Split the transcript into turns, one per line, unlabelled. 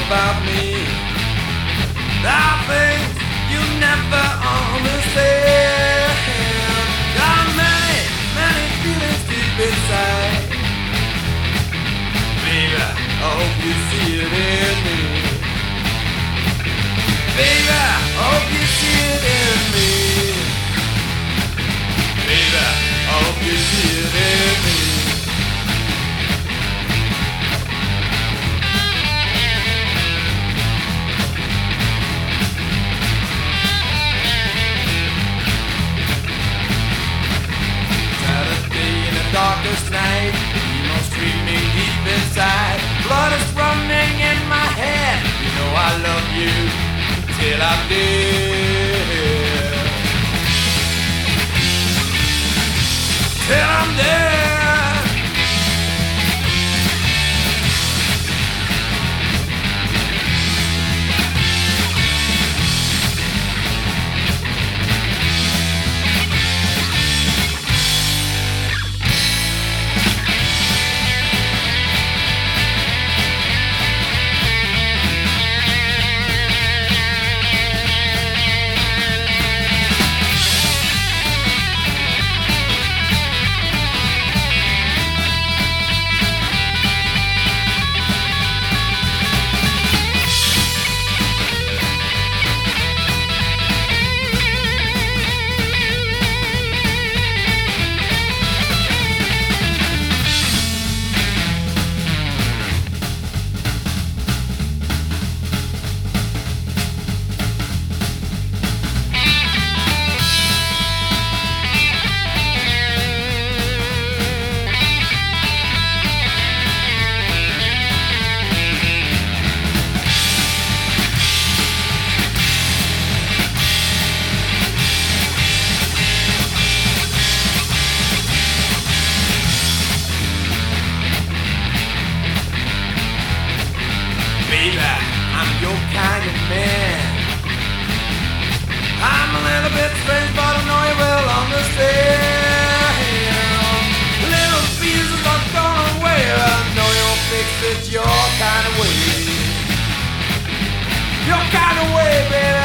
about me. There are things you never understand. There are many, many feelings deep inside. Baby, I hope you see it in me. Baby, I hope you see it in me. Baby, I hope you see it in me. Darkest night, emo screaming deep inside. Blood is running in my head. You know I love you till I'm dead. Till I'm dead. Baby, I'm your kind of man. I'm a little bit strange, but I know you will understand. Little pieces are gone away. I know you'll fix it your kind of way. Your kind of way, baby.